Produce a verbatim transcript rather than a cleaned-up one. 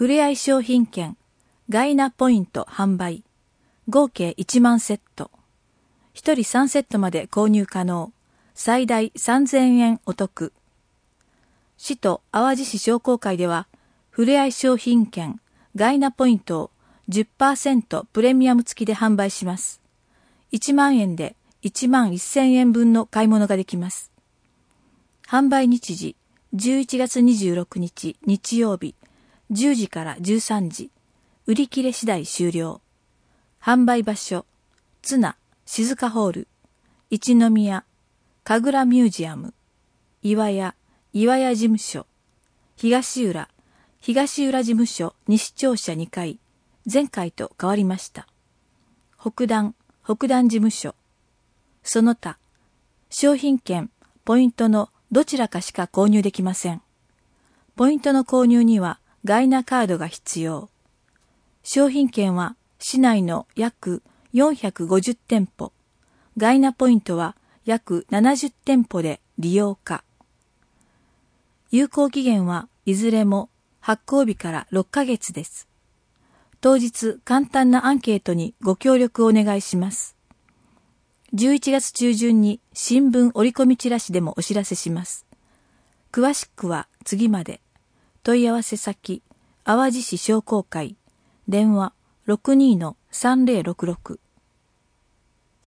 ふれあい商品券、ガイナポイント販売、合計いちまんセット。ひとりさんセットまで購入可能。最大さんぜんえんお得。市と淡路市商工会では、ふれあい商品券、ガイナポイントを じゅっパーセント プレミアム付きで販売します。いちまんえんでいちまんせんえん分の買い物ができます。販売日時、じゅういちがつにじゅうろくにち日曜日、じゅうじからじゅうさんじ、売り切れ次第終了。販売場所、津奈、静香ホール、一宮、神楽ミュージアム、岩屋、岩屋事務所、東浦、東浦事務所西庁舎にかい、前回と変わりました。北段、北段事務所、その他、商品券、ポイントのどちらかしか購入できません。ポイントの購入にはガイナカードが必要。商品券は市内の約よんひゃくごじゅってんぽ、ガイナポイントは約ななじゅってんぽで利用可。有効期限はいずれも発行日からろっかげつです。当日簡単なアンケートにご協力をお願いします。じゅういちがつちゅうじゅんに新聞折り込みチラシでもお知らせします。詳しくは次まで。問い合わせ先、淡路市商工会、電話 ろくにーのさんぜろろくろく。